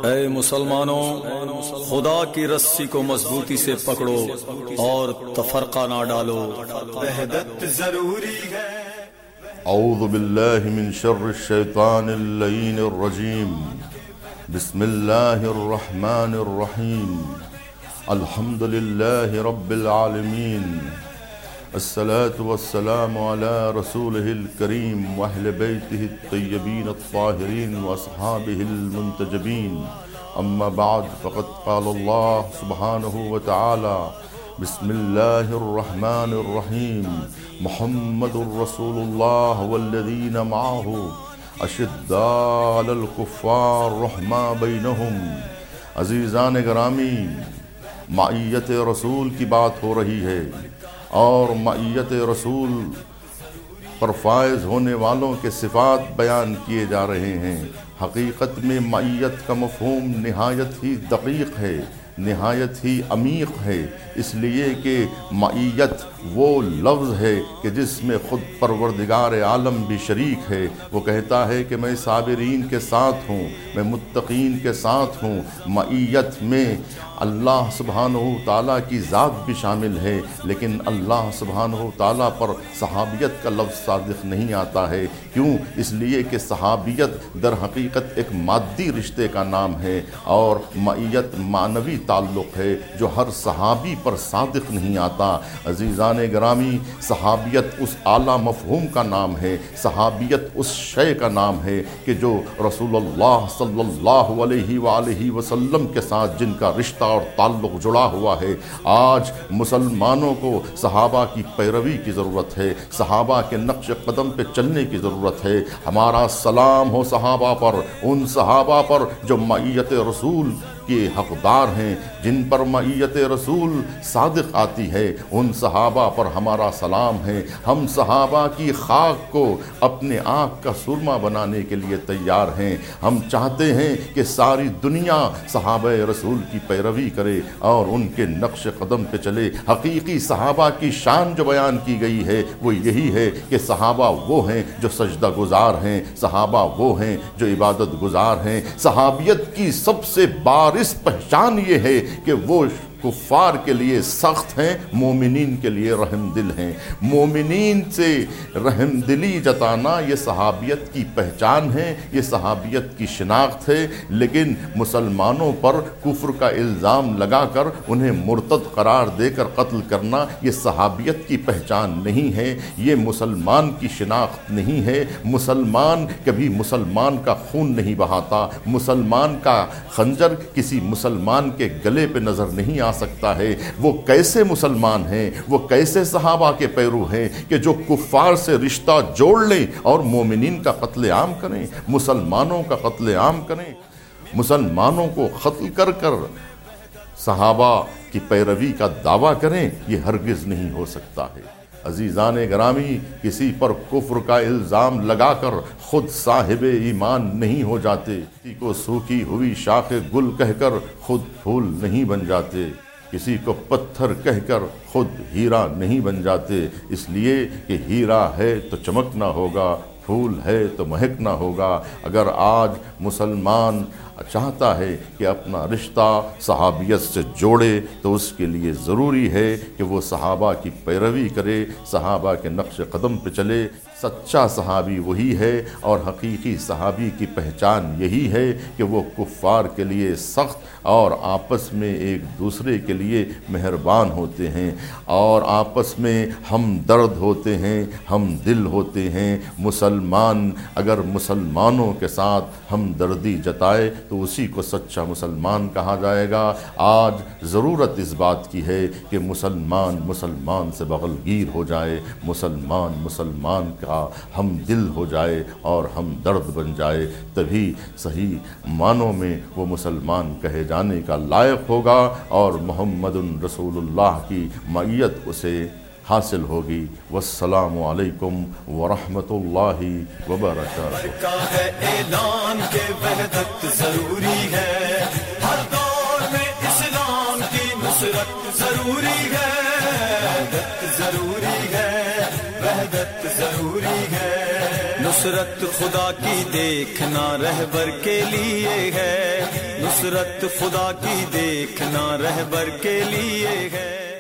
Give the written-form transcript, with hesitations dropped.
اے مسلمانوں، خدا کی رسی کو مضبوطی سے پکڑو اور تفرقہ نہ ڈالو، وحدت ضروری ہے۔ اعوذ باللہ من شر الشیطان اللعین الرجیم، بسم اللہ الرحمن الرحیم، الحمد للہ رب العالمین، الصلاة والسلام على رسوله الكريم وأهل بيته الطيبين الطاهرين وأصحابه المنتجبين، أما بعد، فقد قال الله سبحانه وتعالى: بسم الله الرحمن الرحيم، محمد رسول الله والذين معه أشداء على الكفار رحماء بينهم۔ عزیزان گرامی، معیت رسول کی بات ہو رہی ہے اور معیت رسول پر فائز ہونے والوں کے صفات بیان کیے جا رہے ہیں۔ حقیقت میں معیت کا مفہوم نہایت ہی دقیق ہے، نہایت ہی عمیق ہے، اس لیے کہ معیت وہ لفظ ہے کہ جس میں خود پروردگار عالم بھی شریک ہے۔ وہ کہتا ہے کہ میں صابرین کے ساتھ ہوں، میں متقین کے ساتھ ہوں۔ معیت میں اللہ سبحانہ تعالیٰ کی ذات بھی شامل ہے، لیکن اللہ سبحانہ تعالیٰ پر صحابیت کا لفظ صادق نہیں آتا ہے۔ کیوں؟ اس لیے کہ صحابیت در حقیقت ایک مادی رشتے کا نام ہے اور معیت معنوی تعلق ہے جو ہر صحابی پر صادق نہیں آتا۔ عزیزان گرامی، صحابیت اس اعلیٰ مفہوم کا نام ہے، صحابیت اس شے کا نام ہے کہ جو رسول اللہ صلی اللہ علیہ وآلہ وسلم کے ساتھ جن کا رشتہ اور تعلق جڑا ہوا ہے۔ آج مسلمانوں کو صحابہ کی پیروی کی ضرورت ہے، صحابہ کے نقش قدم پہ چلنے کی ضرورت ہے۔ ہمارا سلام ہو صحابہ پر، ان صحابہ پر جو معیت رسول کے حقدار ہیں، جن پر معیت رسول صادق آتی ہے، ان صحابہ پر ہمارا سلام ہے۔ ہم صحابہ کی خاک کو اپنے آنکھ کا سرما بنانے کے لیے تیار ہیں۔ ہم چاہتے ہیں کہ ساری دنیا صحابہ رسول کی پیروی کرے اور ان کے نقش قدم پہ چلے۔ حقیقی صحابہ کی شان جو بیان کی گئی ہے وہ یہی ہے کہ صحابہ وہ ہیں جو سجدہ گزار ہیں، صحابہ وہ ہیں جو عبادت گزار ہیں۔ صحابیت کی سب سے بارز پہچان یہ ہے کہ وہ کفار کے لیے سخت ہیں، مومنین کے لیے رحم دل ہیں۔ مومنین سے رحم دلی جتانا یہ صحابیت کی پہچان ہے، یہ صحابیت کی شناخت ہے، لیکن مسلمانوں پر کفر کا الزام لگا کر انہیں مرتد قرار دے کر قتل کرنا یہ صحابیت کی پہچان نہیں ہے، یہ مسلمان کی شناخت نہیں ہے۔ مسلمان کبھی مسلمان کا خون نہیں بہاتا، مسلمان کا خنجر کسی مسلمان کے گلے پہ نظر نہیں آ سکتا ہے۔ وہ کیسے مسلمان ہیں، وہ کیسے صحابہ کے پیرو ہیں کہ جو کفار سے رشتہ جوڑ لیں اور مومنین کا قتل عام کریں، مسلمانوں کا قتل عام کریں، مسلمانوں کو قتل کر کر صحابہ کی پیروی کا دعویٰ کریں۔ یہ ہرگز نہیں ہو سکتا ہے۔ عزیزان گرامی، کسی پر کفر کا الزام لگا کر خود صاحب ایمان نہیں ہو جاتے، کسی کو سوکھی ہوئی شاخ گل کہہ کر خود پھول نہیں بن جاتے، کسی کو پتھر کہہ کر خود ہیرا نہیں بن جاتے، اس لیے کہ ہیرا ہے تو چمکنا ہوگا، پھول ہے تو مہکنا ہوگا۔ اگر آج مسلمان چاہتا ہے کہ اپنا رشتہ صحابیت سے جوڑے تو اس کے لیے ضروری ہے کہ وہ صحابہ کی پیروی کرے، صحابہ کے نقش قدم پہ چلے۔ سچا صحابی وہی ہے اور حقیقی صحابی کی پہچان یہی ہے کہ وہ کفار کے لیے سخت اور آپس میں ایک دوسرے کے لیے مہربان ہوتے ہیں اور آپس میں ہم درد ہوتے ہیں، ہم دل ہوتے ہیں۔ مسلمان اگر مسلمانوں کے ساتھ ہم دردی جتائے تو اسی کو سچا مسلمان کہا جائے گا۔ آج ضرورت اس بات کی ہے کہ مسلمان سے بغل گیر ہو جائے، مسلمان کا ہم دل ہو جائے اور ہم درد بن جائے، تبھی صحیح معنوں میں وہ مسلمان کہے جانے کا لائق ہوگا اور محمد رسول اللہ کی معیت اسے حاصل ہوگی۔ والسلام علیکم ورحمۃ اللہ وبرکاتہ۔ ہے اعلان کہ وحدت ضروری ہے، ہر دور میں اسلام کی نصرت ضروری ہے، وحدت ضروری ہے، وحدت ضروری ہے۔ نصرت خدا کی دیکھنا رہبر کے لیے ہے، نصرت خدا کی دیکھنا رہبر کے لیے ہے.